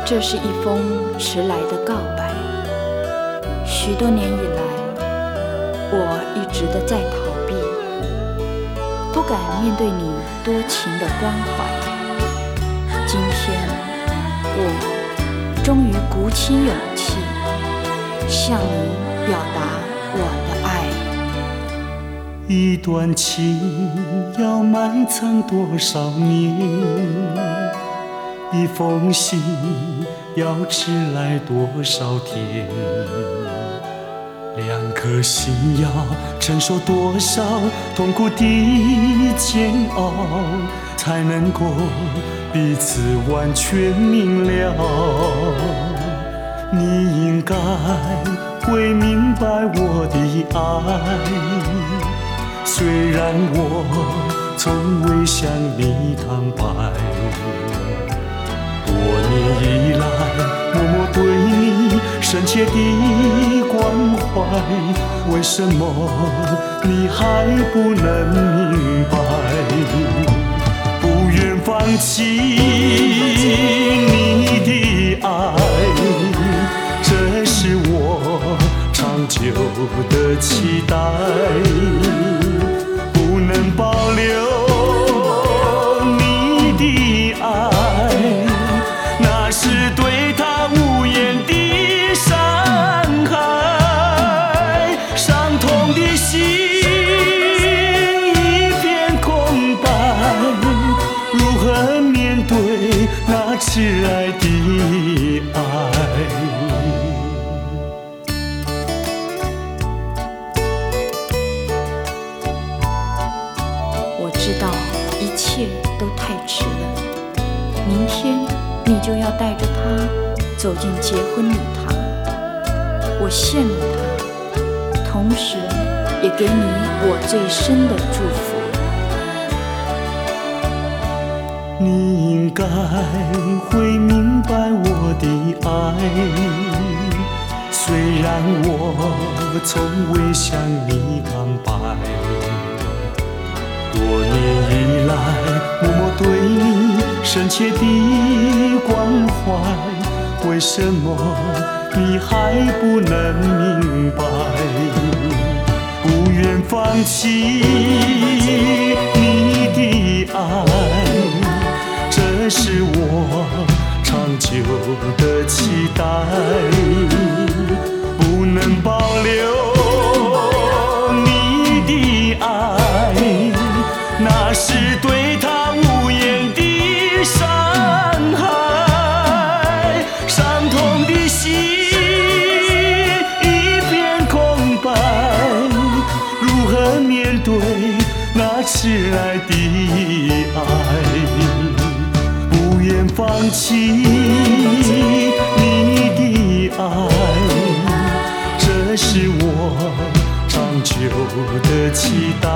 这是一封迟来的告白。许多年以来，我一直的在逃避，不敢面对你多情的关怀。今天，我终于鼓起勇气，向你表达我的爱。 一段情要埋藏多少年？一封信要迟来多少天？两颗心要承受多少痛苦的煎熬，才能够彼此完全明了？你应该会明白我的爱，虽然我从未向你坦白。多年以来，默默对你深切的关怀，为什么你还不能明白？不愿放弃你的爱，这是我长久的期待。不能保留你的爱，那是对他无言的伤害。伤痛的心一片空白，如何面对那挚爱的爱？ 我知道一切都太迟了，明天你就要带着他走进结婚礼堂。我羡慕他，同时也给你我最深的祝福。 你应该会明白我的爱，虽然我从未向你坦白。多年以来，默默对你深切的关怀，为什么你还不能明白？不愿放弃你的爱，这是我长久的期待。不能保留你的爱，那是对他无言的伤害。伤痛的心一片空白，如何面对那挚爱的爱？不愿放弃你的爱，这是我长久的期待。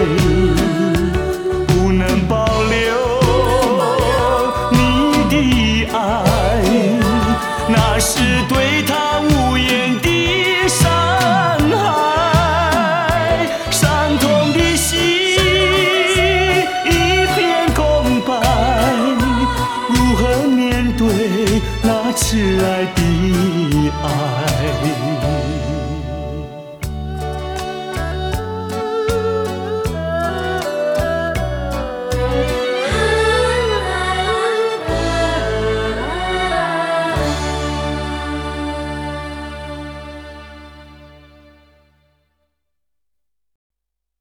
不能保留你的爱，那是对他无言的伤害。伤痛的心一片空白，如何面对那挚爱的爱？